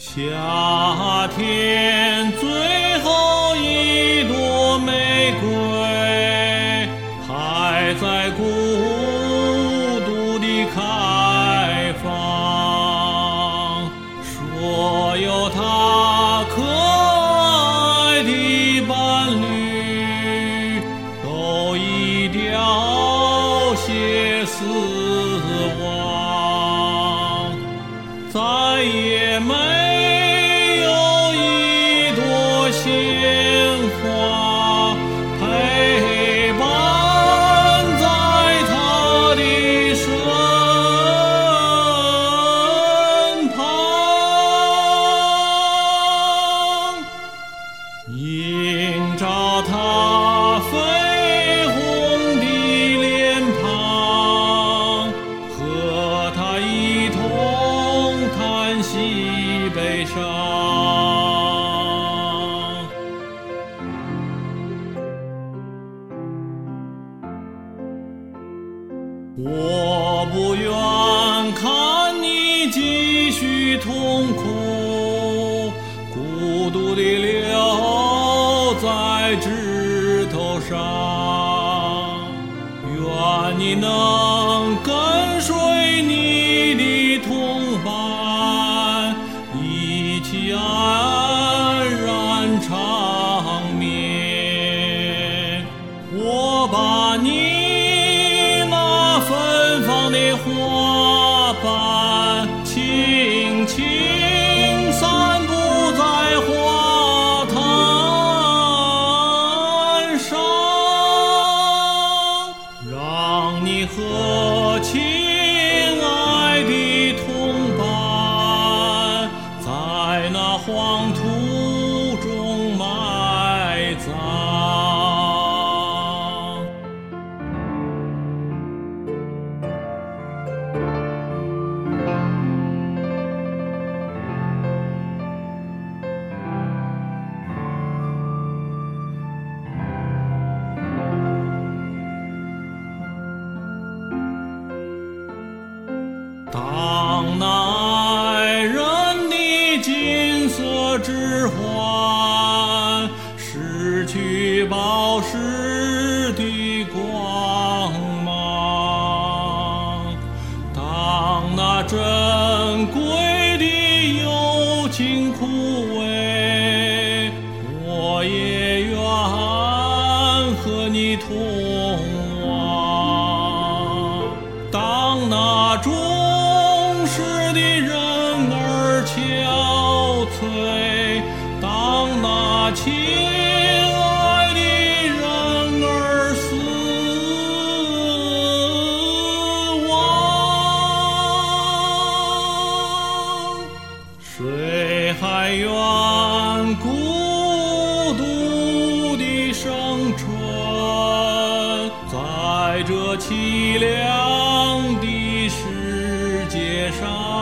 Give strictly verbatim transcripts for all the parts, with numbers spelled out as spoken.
夏天最后一朵玫瑰还在孤独地开放，所有它可爱的伴侣都已凋谢死亡，再也没鲜花陪伴在他的身旁，映照他绯红的脸庞，和他一同叹息悲伤。我不愿看你继续痛苦，孤独地留在枝头上，愿你能跟随你的同伴，一起安然长眠。我把你芬芳的花瓣轻轻散布在花坛上，让你和亲爱的同伴在那黄土中埋葬。当那爱人的金色指环失去宝石的光芒，当那珍贵的友情枯萎，我也愿和你同往。当那忠实的人儿憔悴，当那亲爱的人儿死亡，谁还愿孤独地生存在这凄凉的世界上？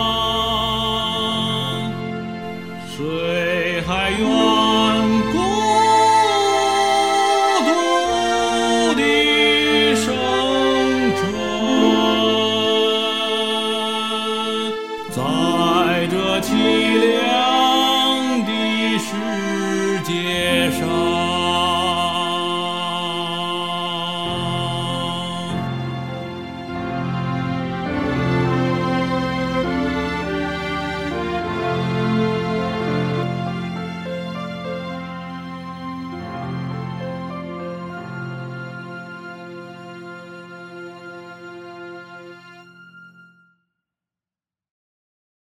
谁还愿孤独地生存在这凄凉的世界上？